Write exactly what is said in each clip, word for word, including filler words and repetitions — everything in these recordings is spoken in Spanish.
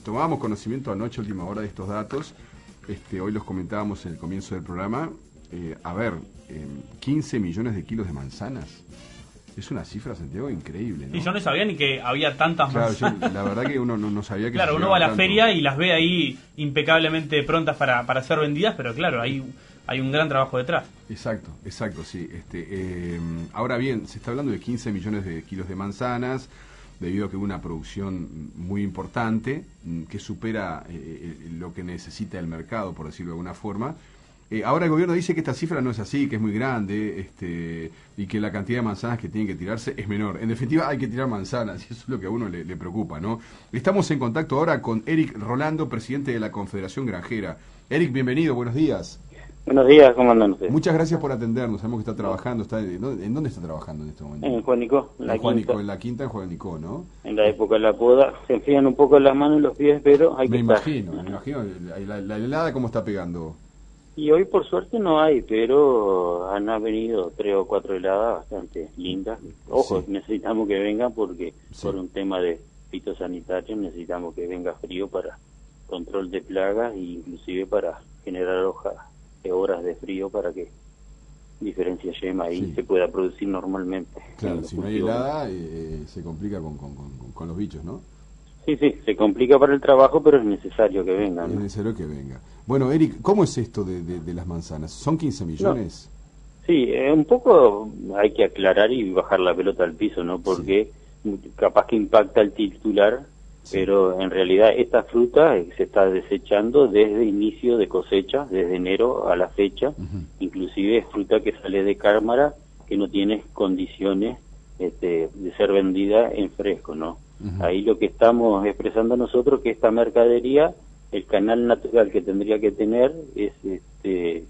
tomábamos conocimiento anoche, última hora, de estos datos. Este, hoy los comentábamos en el comienzo del programa. Eh, a ver, eh, quince millones de kilos de manzanas. Es una cifra, Santiago, increíble, ¿no? Y yo no sabía ni que había tantas claro, manzanas. Yo, la verdad que uno no, no sabía que... Claro, uno va a la tanto. feria y las ve ahí impecablemente prontas para, para ser vendidas, pero claro, hay, hay un gran trabajo detrás. Exacto, exacto, sí. Este, eh, ahora bien, se está hablando de quince millones de kilos de manzanas, debido a que hubo una producción muy importante, que supera eh, lo que necesita el mercado, por decirlo de alguna forma. Eh, ahora el gobierno dice que esta cifra no es así, que es muy grande, este, y que la cantidad de manzanas que tienen que tirarse es menor. En definitiva, hay que tirar manzanas, y eso es lo que a uno le, le preocupa, ¿no? Estamos en contacto ahora con Eric Rolando, presidente de la Confederación Granjera. Eric, bienvenido, buenos días. Buenos días, ¿cómo andan ustedes? Muchas gracias por atendernos, sabemos que está trabajando. Está, ¿En dónde está trabajando en este momento? En Juan Nicó, en la en Juan quinta. Nicó, en la quinta, en Juan Nicó, ¿no? En la época de la poda, se enfrían un poco las manos y los pies, pero hay me que imagino, estar. Me imagino, la, la, la helada cómo está pegando. Y hoy por suerte no hay, pero han venido tres o cuatro heladas bastante lindas. Ojo, sí. Necesitamos que vengan porque sí. Por un tema de fitosanitario necesitamos que venga frío para control de plagas e inclusive para generar hojas de horas de frío para que diferencia yema ahí sí. Se pueda producir normalmente. Claro, si no hay helada eh, se complica con, con, con, con los bichos, ¿no? Sí, sí, se complica para el trabajo, pero es necesario que vengan. Es necesario que venga. Bueno, Eric, ¿cómo es esto de, de, de las manzanas? ¿Son quince millones? No. Sí, eh, un poco hay que aclarar y bajar la pelota al piso, ¿no? Porque sí. Capaz que impacta el titular, sí. Pero en realidad esta fruta se está desechando desde inicio de cosecha, desde enero a la fecha. Uh-huh. Inclusive es fruta que sale de cámara, que no tiene condiciones este, de ser vendida en fresco, ¿no? Uh-huh. Ahí lo que estamos expresando nosotros que esta mercadería, el canal natural que tendría que tener es este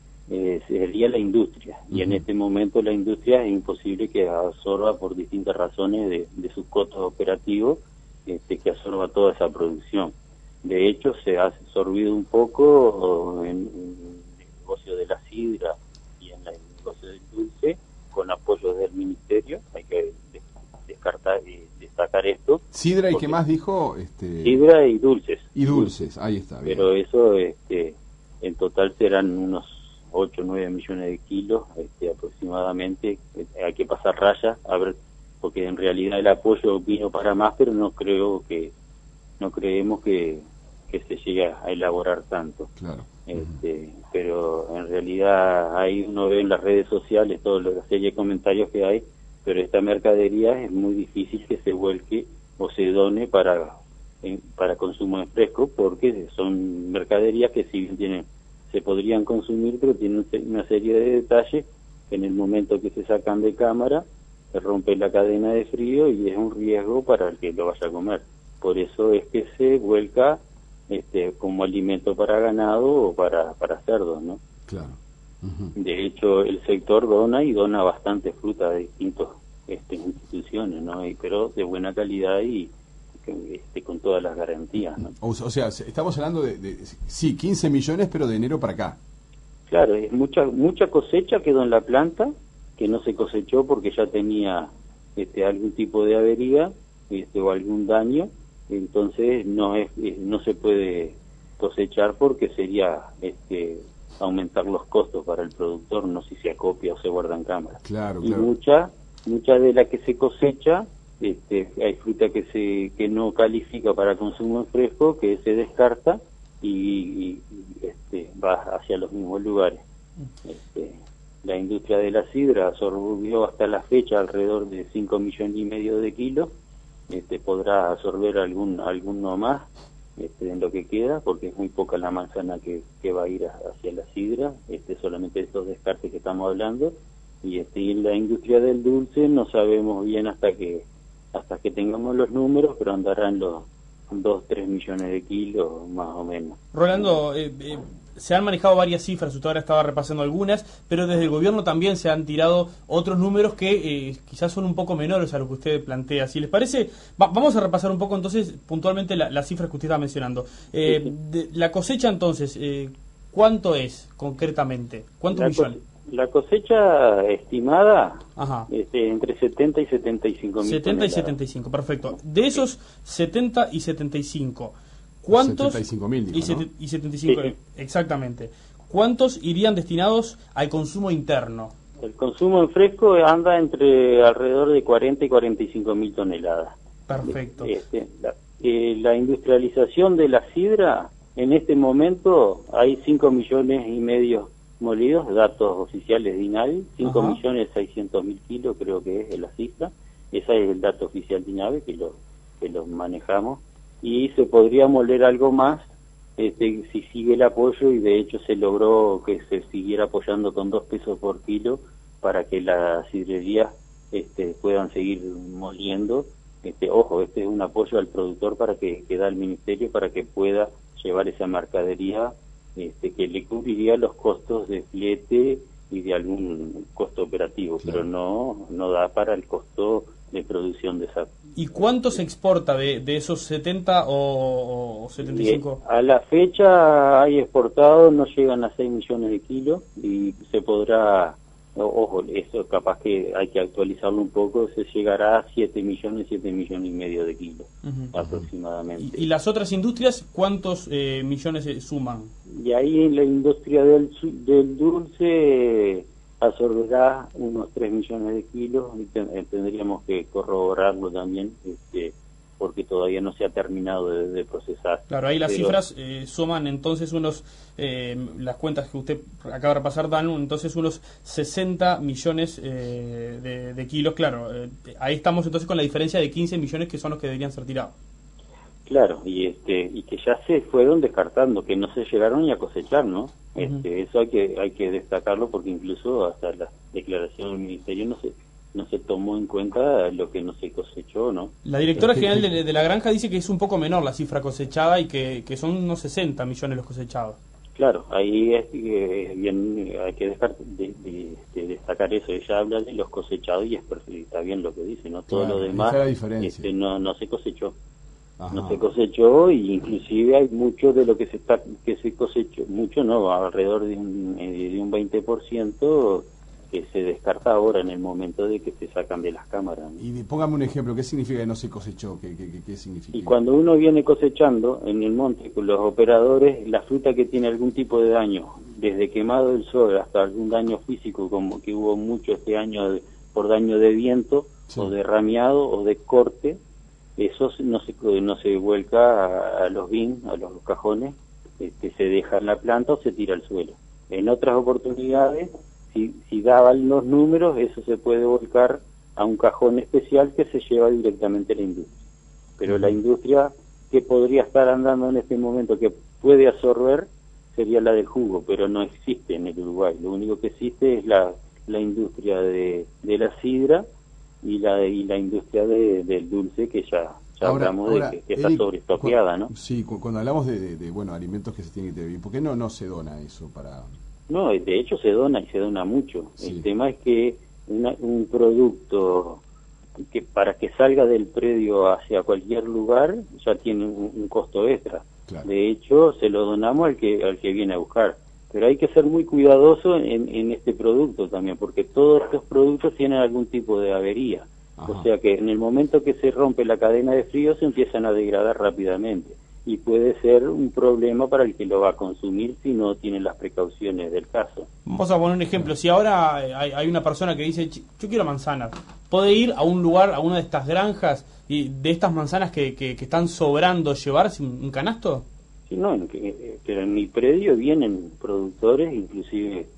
eh, sería la industria. Uh-huh. Y en este momento la industria es imposible que absorba por distintas razones de, de sus costos operativos, este, que absorba toda esa producción. De hecho, se ha absorbido un poco en, en el negocio de la sidra y en el negocio del dulce con apoyo del ministerio. Hay que descartar y destacar esto. Sidra y qué más dijo, este... sidra y dulces. Y dulces, ahí está. Bien. Pero eso, este, en total serán unos ocho o nueve millones de kilos, este, aproximadamente. Hay que pasar raya, a ver, porque en realidad el apoyo vino para más, pero no creo que, no creemos que, que se llegue a elaborar tanto. Claro. Este, uh-huh. Pero en realidad ahí uno ve en las redes sociales todo lo que serie de comentarios que hay, pero esta mercadería es muy difícil que se vuelque o se done para en, para consumo en fresco, porque son mercaderías que si bien tienen, se podrían consumir, pero tienen una serie de detalles que en el momento que se sacan de cámara se rompe la cadena de frío y es un riesgo para el que lo vaya a comer. Por eso es que se vuelca este como alimento para ganado o para, para cerdos, ¿no? Claro. Uh-huh. De hecho, el sector dona y dona bastante fruta de distintas este, instituciones, ¿no? Y, pero de buena calidad y este, con todas las garantías, ¿no? O, o sea, estamos hablando de, de, sí, quince millones, pero de enero para acá. Claro, es mucha mucha cosecha quedó en la planta, que no se cosechó porque ya tenía este, algún tipo de avería este, o algún daño, entonces no es no se puede cosechar porque sería este aumentar los costos para el productor, no sé si se acopia o se guarda en cámara. Claro, y claro. mucha mucha de la que se cosecha, este, hay fruta que se que no califica para consumo en fresco, que se descarta y, y este, va hacia los mismos lugares. Este, la industria de la sidra absorbió hasta la fecha alrededor de cinco millones y medio de kilos, este, podrá absorber algún alguno más este, en lo que queda, porque es muy poca la manzana que, que va a ir a, hacia la sidra, este, solamente estos descartes que estamos hablando, y este, y en la industria del dulce no sabemos bien hasta que hasta que tengamos los números, pero andarán los dos, tres millones de kilos más o menos. Rolando, eh, eh, se han manejado varias cifras, usted ahora estaba repasando algunas, pero desde el gobierno también se han tirado otros números que eh, quizás son un poco menores a lo que usted plantea. Si les parece, va, vamos a repasar un poco entonces puntualmente la, las cifras que usted está mencionando. Eh, sí, sí. De, la cosecha entonces, eh, ¿cuánto es concretamente? ¿Cuántos la millones? La cosecha estimada este, entre setenta y setenta y cinco mil setenta y setenta y cinco, perfecto. De esos setenta y setenta y cinco, ¿Cuántos? setenta y cinco mil, y, ¿no? y setenta y cinco, Sí. exactamente. ¿Cuántos irían destinados al consumo interno? El consumo en fresco anda entre alrededor de cuarenta y cuarenta y cinco mil toneladas. Perfecto. Este, la, eh, la industrialización de la sidra, en este momento hay cinco millones y medio molidos, datos oficiales de INAVI, cinco millones seiscientos mil kilos creo que es la cifra, ese es el dato oficial de INAVI que lo, que lo manejamos, y se podría moler algo más este, si sigue el apoyo, y de hecho se logró que se siguiera apoyando con dos pesos por kilo para que las sidrerías este, puedan seguir moliendo. Este, ojo, este es un apoyo al productor para que, que da el ministerio para que pueda llevar esa mercadería este, que le cubriría los costos de flete y de algún costo operativo, claro. Pero no no da para el costo de producción de esa. ¿Y cuánto se exporta de, de esos setenta o, o setenta y cinco? A la fecha hay exportado, no llegan a seis millones de kilos y se podrá, ojo, eso capaz que hay que actualizarlo un poco, se llegará a siete millones, siete millones y medio de kilos uh-huh. aproximadamente. ¿Y, ¿Y las otras industrias cuántos eh, millones se suman? Y ahí en la industria del, del dulce absorberá unos tres millones de kilos y ten, tendríamos que corroborarlo también este, porque todavía no se ha terminado de, de procesar. Claro, ahí las Pero, cifras eh, suman entonces unos, eh, las cuentas que usted acaba de repasar dan entonces unos sesenta millones eh, de, de kilos, claro, eh, ahí estamos entonces con la diferencia de quince millones que son los que deberían ser tirados. Claro, y este y que ya se fueron descartando, que no se llegaron ni a cosechar, ¿no? Uh-huh. Este, eso hay que hay que destacarlo porque incluso hasta la declaración del ministerio no se no se tomó en cuenta lo que no se cosechó, ¿no? La directora general de, de la granja dice que es un poco menor la cifra cosechada y que, que son unos sesenta millones los cosechados. Claro, ahí es, eh, bien, hay que dejar de, de, de destacar eso. Ella habla de los cosechados y es perfecto, está bien lo que dice, ¿no? Todo claro, lo demás este, no no se cosechó. Ajá. No se cosechó y inclusive hay mucho de lo que se está que se cosechó, mucho no, alrededor de un, de un veinte por ciento que se descarta ahora en el momento de que se sacan de las cámaras, ¿no? Y póngame un ejemplo, ¿qué significa que no se cosechó? ¿Qué, qué, qué significa? Y cuando uno viene cosechando en el monte con los operadores, la fruta que tiene algún tipo de daño, desde quemado del sol hasta algún daño físico, como que hubo mucho este año de, por daño de viento, sí. O de ramiado o de corte, eso no se no se vuelca a, a los bins, a los cajones, este, se deja en la planta o se tira al suelo. En otras oportunidades, si, si daban los números, eso se puede volcar a un cajón especial que se lleva directamente a la industria. Pero uh-huh. La industria que podría estar andando en este momento, que puede absorber, sería la del jugo, pero no existe en el Uruguay. Lo único que existe es la, la industria de, de la sidra, y la y la industria de, del dulce, que ya, ya ahora, hablamos ahora, de que, que está sobreestoqueada, ¿no? Sí, cuando hablamos de, de, de bueno alimentos que se tienen que tener, ¿por qué no no se dona eso para...? No, de hecho se dona y se dona mucho. Sí. El tema es que una, un producto que para que salga del predio hacia cualquier lugar ya tiene un, un costo extra. Claro. De hecho, se lo donamos al que al que viene a buscar. Pero hay que ser muy cuidadoso en, en este producto también, porque todos estos productos tienen algún tipo de avería. Ajá. O sea que en el momento que se rompe la cadena de frío se empiezan a degradar rápidamente. Y puede ser un problema para el que lo va a consumir si no tiene las precauciones del caso. Vamos a poner un ejemplo. Si ahora hay, hay una persona que dice, yo quiero manzanas, ¿puede ir a un lugar, a una de estas granjas, y de estas manzanas que, que, que están sobrando, llevarse un, un canasto? Sí, no, en, que, pero en mi predio vienen productores, inclusive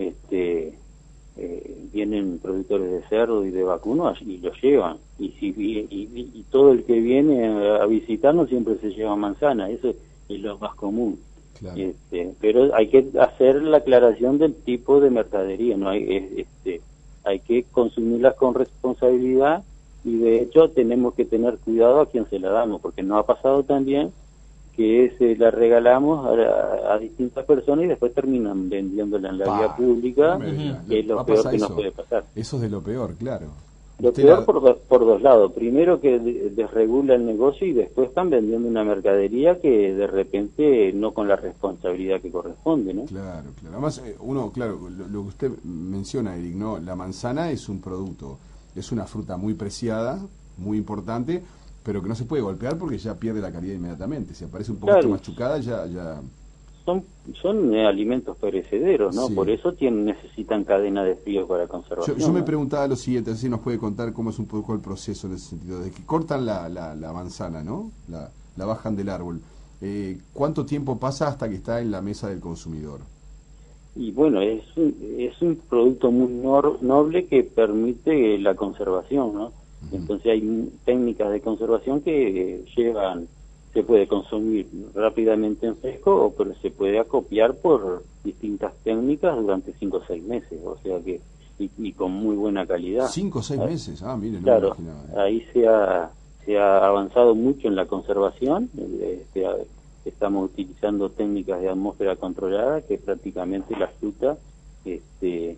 este eh, vienen productores de cerdo y de vacuno y los llevan. Y, si, y, y, y todo el que viene a visitarnos siempre se lleva manzana, eso es lo más común. Claro. Este, pero hay que hacer la aclaración del tipo de mercadería, no hay este hay que consumirlas con responsabilidad y de hecho tenemos que tener cuidado a quien se la damos, porque nos ha pasado también que se la regalamos a, a distintas personas y después terminan vendiéndola en la bah, vía pública, uh-huh. que es lo peor que nos puede pasar. Eso es de lo peor, claro. Lo Usted peor la... por, dos, por dos lados. Primero que de, desregula el negocio y después están vendiendo una mercadería que de repente no con la responsabilidad que corresponde, ¿no? Claro, claro. Además, uno, claro, lo, lo que usted menciona, Eric, ¿no? La manzana es un producto, es una fruta muy preciada, muy importante, pero que no se puede golpear porque ya pierde la calidad inmediatamente. Si aparece un poquito Claro. machucada, ya... ya... Son, son eh, alimentos perecederos, ¿no? Sí. Por eso tienen, necesitan cadena de frío para Yo, conservación. yo me ¿no? preguntaba lo siguiente, así nos puede contar cómo es un poco el proceso en ese sentido. De que cortan la, la, la manzana, ¿no? La, la bajan del árbol. Eh, ¿Cuánto tiempo pasa hasta que está en la mesa del consumidor? Y bueno, es un, es un producto muy nor- noble que permite la conservación, ¿no? Uh-huh. Entonces hay m- técnicas de conservación que eh, llevan, se puede consumir rápidamente en fresco, o pero se puede acopiar por distintas técnicas durante cinco o seis meses, o sea que, y, y con muy buena calidad. ¿Cinco o seis Ah, meses? Ah, miren, no me Claro, imaginaba. ¿eh? ahí se ha, se ha avanzado mucho en la conservación. eh, se ha- estamos utilizando técnicas de atmósfera controlada, que prácticamente la fruta este,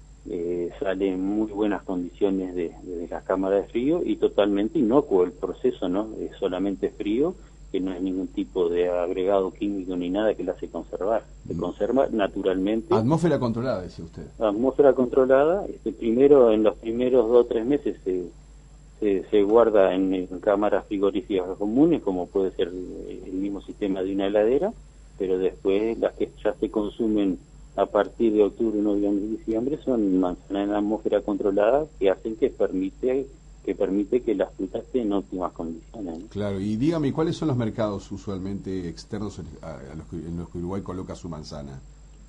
eh, sale en muy buenas condiciones de, de la cámara de frío y totalmente inocuo el proceso, ¿no? Es solamente frío, que no es ningún tipo de agregado químico ni nada que la hace conservar. Se conserva naturalmente. Atmósfera controlada, decía usted. Atmósfera controlada, este, primero en los primeros dos o tres meses se, se, se guarda en, en cámaras frigoríficas comunes, como puede ser el mismo sistema de una heladera, pero después las que ya se consumen a partir de octubre, noviembre y diciembre son manzanas en atmósfera controlada, que hacen que permite que permite que las frutas estén en óptimas condiciones, ¿no? Claro, y dígame, ¿cuáles son los mercados usualmente externos a, a los que, en los que Uruguay coloca su manzana?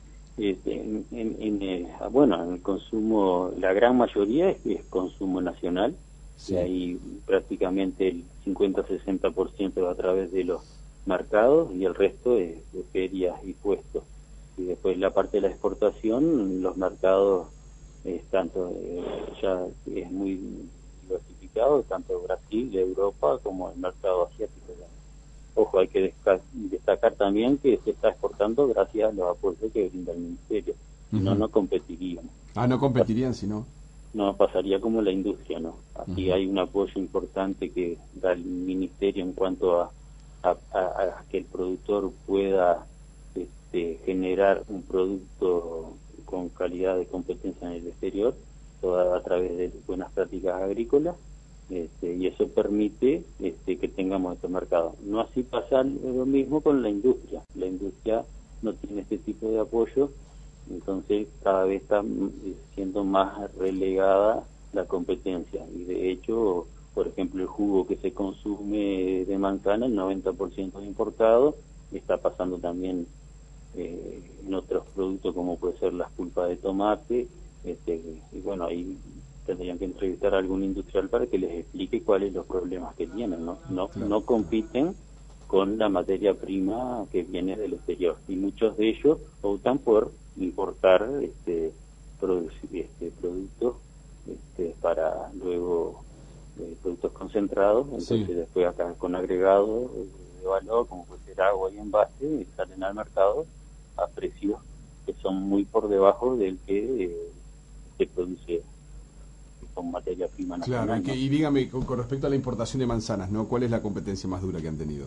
Este, en, en, en, eh, bueno, en el consumo, la gran mayoría es, es consumo nacional, Sí. y ahí prácticamente el cincuenta a sesenta por ciento va a través de los mercados y el resto es de ferias y puestos. Y después la parte de la exportación, los mercados es tanto eh, ya es muy diversificado, tanto Brasil, Europa, como el mercado asiático. Ojo, hay que desca- destacar también que se está exportando gracias a los apoyos que brinda el Ministerio. Si no, Ujú. no competiríamos. Ah, no competirían, sino... No pasaría como la industria, ¿no? Aquí Ujú. hay un apoyo importante que da el Ministerio en cuanto a, a, a- a que el productor pueda este, generar un producto con calidad de competencia en el exterior, toda a través de buenas prácticas agrícolas, este, y eso permite este, que tengamos estos mercados. No así pasa lo mismo con la industria. La industria no tiene este tipo de apoyo, entonces cada vez está siendo más relegada la competencia, y de hecho, por ejemplo, el jugo que se consume de manzana, el noventa por ciento es importado, está pasando también eh, en otros productos como puede ser las pulpas de tomate, este, y bueno, ahí tendrían que entrevistar a algún industrial para que les explique cuáles los problemas que tienen, ¿no? No, Claro. no compiten con la materia prima que viene del exterior, y muchos de ellos optan por importar este, producir este productos este, para luego eh, productos concentrados, entonces Sí. después acá con agregados de valor como puede ser agua y envase, y salen al mercado a precios que son muy por debajo del que eh, se produce con materia prima nacional. Claro, y, que- ¿no? y dígame, con, con respecto a la importación de manzanas, ¿no? ¿Cuál es la competencia más dura que han tenido?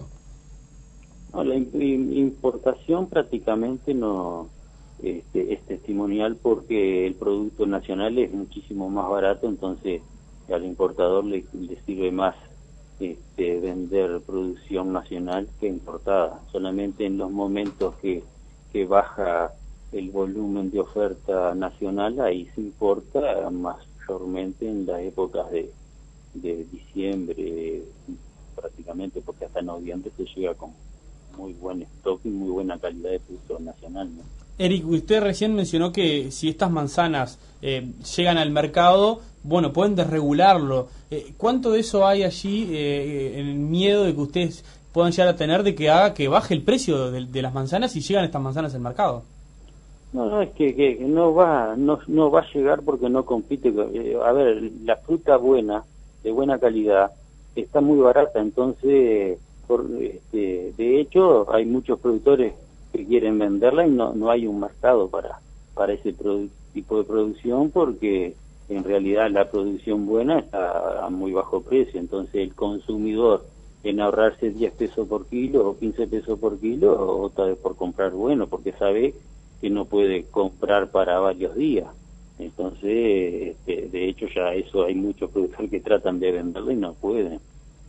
No, la im- im- importación prácticamente no este, es testimonial, porque el producto nacional es muchísimo más barato, entonces al importador le, le sirve más este, vender producción nacional que importada. Solamente en los momentos que, que baja el volumen de oferta nacional, ahí se importa, mayormente en las épocas de, de diciembre prácticamente, porque hasta noviembre se llega con muy buen stock y muy buena calidad de producto nacional, ¿no? Eric, usted recién mencionó que si estas manzanas eh, llegan al mercado, bueno, pueden desregularlo. Eh, ¿Cuánto de eso hay allí eh, en el miedo de que ustedes puedan llegar a tener de que haga que baje el precio de, de las manzanas si llegan estas manzanas al mercado? No, no, es que, que no va no, no va a llegar porque no compite. Eh, a ver, la fruta buena, de buena calidad, está muy barata, entonces, por, este, de hecho, hay muchos productores que quieren venderla y no, no hay un mercado para, para ese produ- tipo de producción, porque en realidad la producción buena está a muy bajo precio, entonces el consumidor, en ahorrarse diez pesos por kilo o quince pesos por kilo, opta por comprar bueno, porque sabe que no puede comprar para varios días. Entonces, este, de hecho ya eso hay muchos productores que tratan de venderlo y no pueden.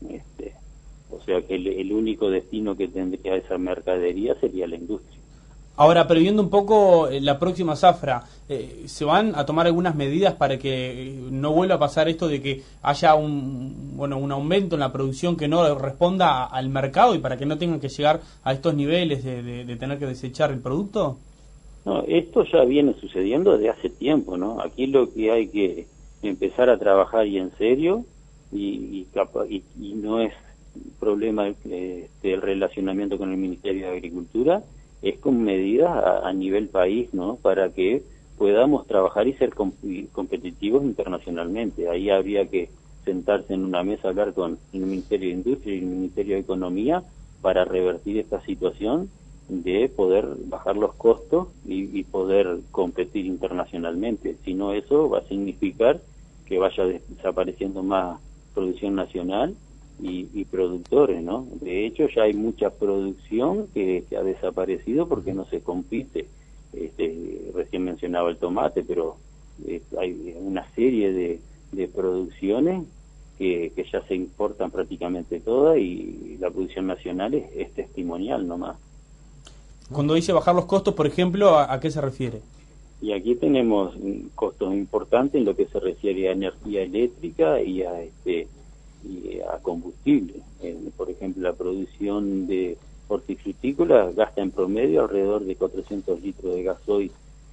Este, o sea que el, el único destino que tendría esa mercadería sería la industria. Ahora, previendo un poco eh, la próxima zafra, eh, ¿se van a tomar algunas medidas para que eh, no vuelva a pasar esto de que haya un bueno un aumento en la producción que no responda a, al mercado y para que no tengan que llegar a estos niveles de, de, de tener que desechar el producto? No, esto ya viene sucediendo desde hace tiempo, ¿no? Aquí lo que hay que empezar a trabajar y en serio, y, y, capa, y, y no es problema eh, del relacionamiento con el Ministerio de Agricultura, es con medidas a, a nivel país, ¿no? Para que podamos trabajar y ser comp competitivos internacionalmente. Ahí habría que sentarse en una mesa a hablar con el Ministerio de Industria y el Ministerio de Economía para revertir esta situación de poder bajar los costos y, y poder competir internacionalmente. Si no, eso va a significar que vaya desapareciendo más producción nacional y, y productores, ¿no? De hecho, ya hay mucha producción que, que ha desaparecido porque no se compite. Este, recién mencionaba el tomate, pero eh, hay una serie de, de producciones que, que ya se importan prácticamente todas y la producción nacional es, es testimonial nomás. Cuando dice bajar los costos, por ejemplo, ¿a, a qué se refiere? Y aquí tenemos costos importantes en lo que se refiere a energía eléctrica y a este y a combustible. Eh, por ejemplo, la producción de hortifrutícolas gasta en promedio alrededor de cuatrocientos litros de gasoil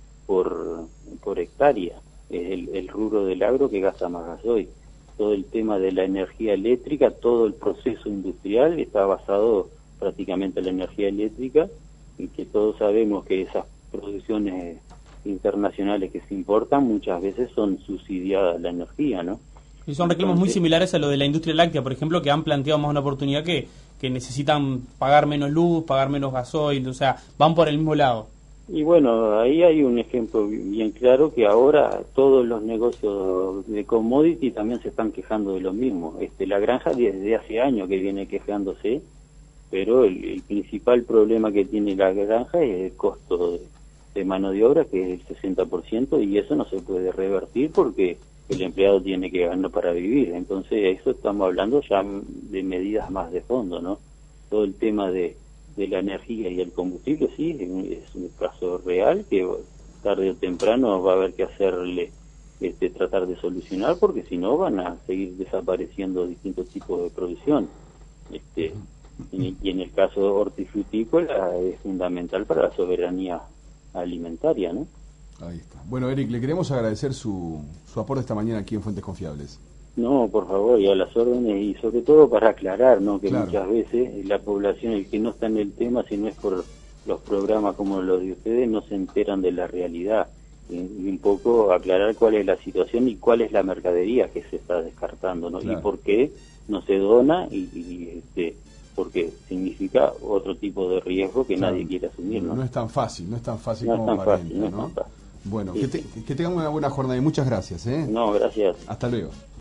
por, por hectárea. Es el, el rubro del agro que gasta más gasoil. Todo el tema de la energía eléctrica, todo el proceso industrial está basado prácticamente en la energía eléctrica, y que todos sabemos que esas producciones internacionales que se importan muchas veces son subsidiadas la energía, ¿no? Y son reclamos muy similares a lo de la industria láctea, por ejemplo, que han planteado más una oportunidad que, que necesitan pagar menos luz, pagar menos gasoil, o sea, van por el mismo lado. Y bueno, ahí hay un ejemplo bien claro que ahora todos los negocios de commodity también se están quejando de lo mismo. Este, la granja desde hace años que viene quejándose, pero el, el principal problema que tiene la granja es el costo de, de mano de obra, que es el sesenta por ciento, y eso no se puede revertir porque el empleado tiene que ganar para vivir. Entonces, eso estamos hablando ya de medidas más de fondo, ¿no? Todo el tema de, de la energía y el combustible, sí, es un, es un caso real que tarde o temprano va a haber que hacerle, este, tratar de solucionar, porque si no van a seguir desapareciendo distintos tipos de producción. Este, y, y en el caso hortifrutícola es fundamental para la soberanía alimentaria, ¿no? Ahí está. Bueno, Eric, le queremos agradecer su, su aporte esta mañana aquí en Fuentes Confiables. No, por favor, y a las órdenes, y sobre todo para aclarar, ¿no? Que claro, muchas veces la población, el que no está en el tema, si no es por los programas como los de ustedes, no se enteran de la realidad. Y, y un poco aclarar cuál es la situación y cuál es la mercadería que se está descartando, ¿no? Claro. Y por qué no se dona y, y este porque significa otro tipo de riesgo que claro, nadie quiere asumir, ¿no? No es tan fácil, no es tan fácil no como es tan aparenta, fácil, no, ¿no? Es tan fácil. Bueno, sí, que, te, sí. que tengan una buena jornada y muchas gracias, ¿eh? No, gracias. Hasta luego.